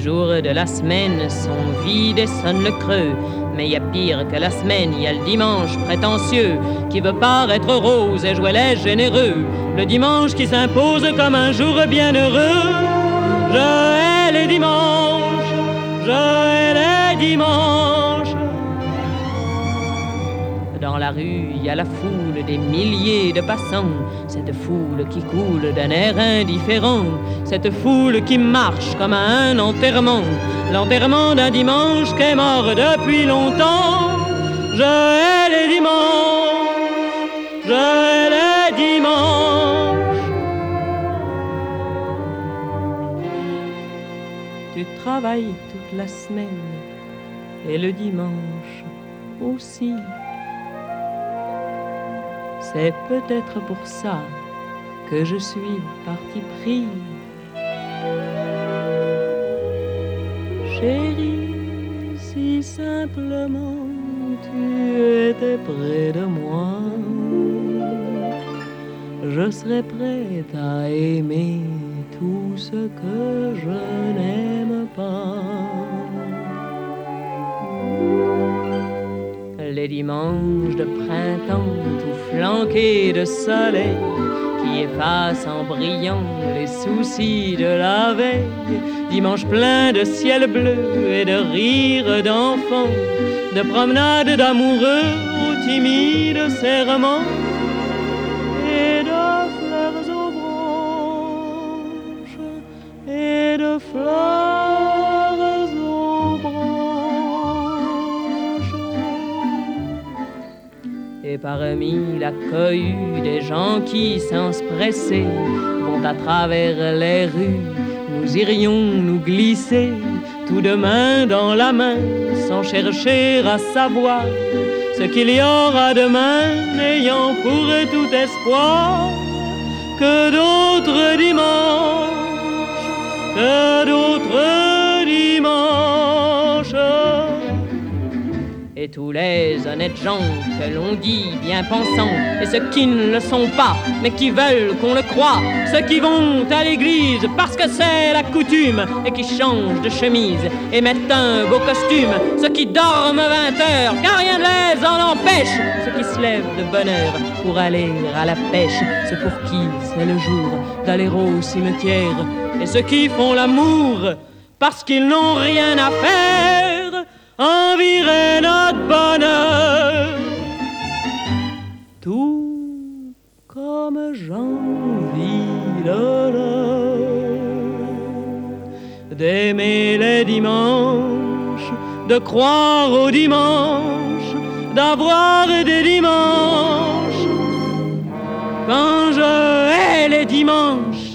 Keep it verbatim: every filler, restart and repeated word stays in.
jours de la semaine sont vides et sonnent le creux. Mais y a pire que la semaine, y a le dimanche prétentieux qui veut paraître rose et jouer les généreux. Le dimanche qui s'impose comme un jour bienheureux. Je hais les dimanches, je hais les dimanches. Dans la rue, y a la foule des milliers de passants. Cette foule qui coule d'un air indifférent. Cette foule qui marche comme à un enterrement. L'enterrement d'un dimanche qui est mort depuis longtemps. Je hais les dimanches, je hais les dimanches. Tu travailles toute la semaine et le dimanche aussi. C'est peut-être pour ça que je suis parti pris. Chérie, si simplement tu étais près de moi, je serais prête à aimer tout ce que je n'aime pas. Les dimanches de printemps tout flanqués de soleil qui effacent en brillant les soucis de la veille. Dimanche plein de ciel bleu et de rires d'enfants, de promenades d'amoureux aux timides serments et de fleurs aux branches et de fleurs aux branches. Et parmi la cohue des gens qui, sans se presser, vont à travers les rues, nous irions nous glisser tout de main dans la main, sans chercher à savoir ce qu'il y aura demain, n'ayant pour tout espoir que d'autres dimanches, que d'autres dimanches. Et tous les honnêtes gens que l'on dit bien pensants, et ceux qui ne le sont pas, mais qui veulent qu'on le croie, ceux qui vont à l'église parce que c'est la coutume, et qui changent de chemise et mettent un beau costume, ceux qui dorment vingt heures car rien ne les en empêche, ceux qui se lèvent de bonne heure pour aller à la pêche, ceux pour qui c'est le jour d'aller au cimetière, et ceux qui font l'amour parce qu'ils n'ont rien à faire, envirer notre bonheur. Tout comme j'envie le leur, d'aimer les dimanches, de croire aux dimanches, d'avoir des dimanches. Quand je hais les dimanches,